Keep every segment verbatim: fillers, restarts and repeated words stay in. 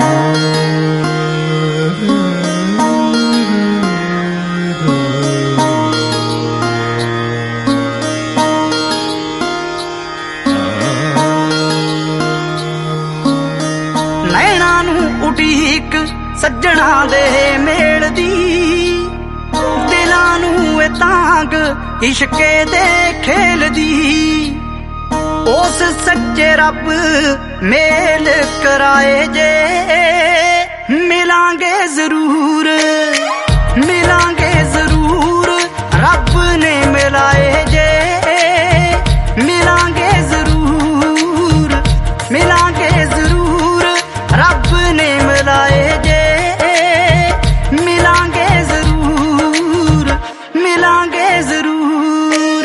नैना नू उड़ीक सज्जणा दे मेल दी, दिलां नू ए तांग इश्के दे खेल दी। उस सच्चे रब मेल कराए जे, मिलांगे जरूर मिलांगे जरूर। रब ने मिलाए जे, मिलांगे जरूर मिलांगे जरूर। रब ने मिलाए जे, मिलांगे जरूर मिलांगे जरूर।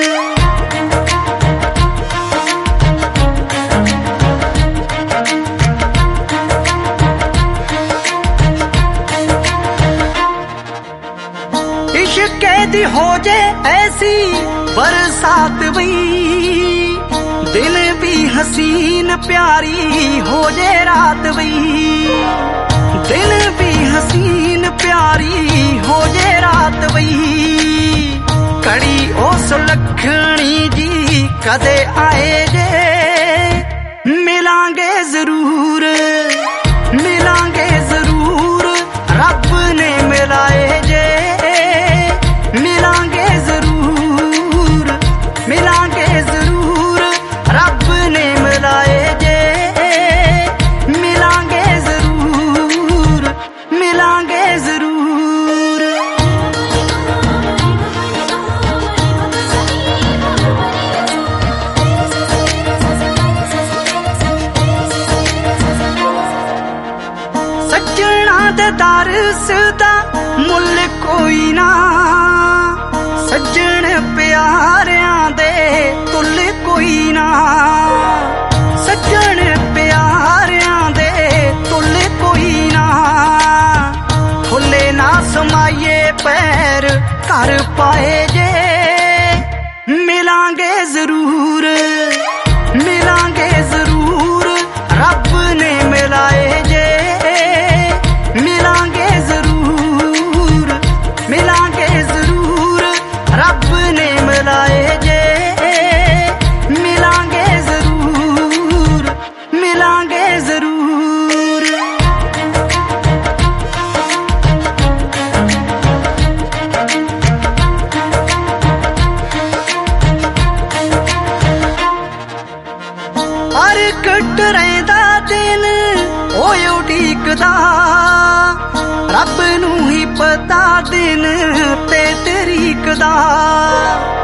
इश्क दी हो जे ऐसी बरसात वही, दिन भी हसीन प्यारी हो जे रात वही। दिन भी हसीन प्यारी हो जे रात वही। कड़ी ओ सुलखणी जी कदे आए जे, मिलांगे जरूर मिलांगे जरूर। रब ने मिलाए जे, मिलांगे जरूर मिलांगे जरूर। रब ने मिलाए जे, मिलांगे जरूर मिलांगे जरूर। सज्जणा दे दरस दा मुल कोई ना, सज्जण प्यारियां दे तुल कोई ना। सज्जण प्यारियां दे तुल कोई ना, फुले ना समाइए पैर कर पाए जे, मिलांगे जरूर मिलांगे जरूर। रब ने मिलाए जे, मिलांगे जरूर मिलांगे जरूर। रब ने मिलाए जे, मिलांगे जरूर मिलांगे जरूर। हर कट रहिंदा दिन ओए उड़ीकदा, रब नू ही पता दिन ते तरीक दा।